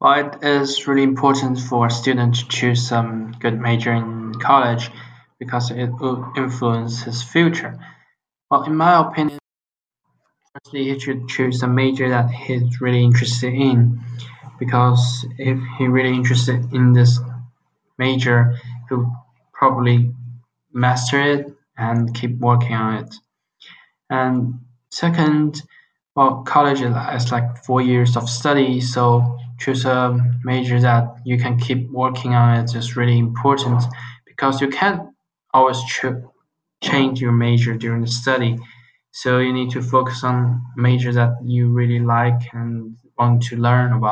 Well, it is really important for a student to choose some good major in college because it will influence his future. Well, in my opinion, firstly, he should choose a major that he's really interested in because if he really interested in this major, he'll probably master it and keep working on it. And second, well, college is like 4 years of study, so choose a major that you can keep working on it is really important because you can't always change your major during the study. So you need to focus on major that you really like and want to learn about.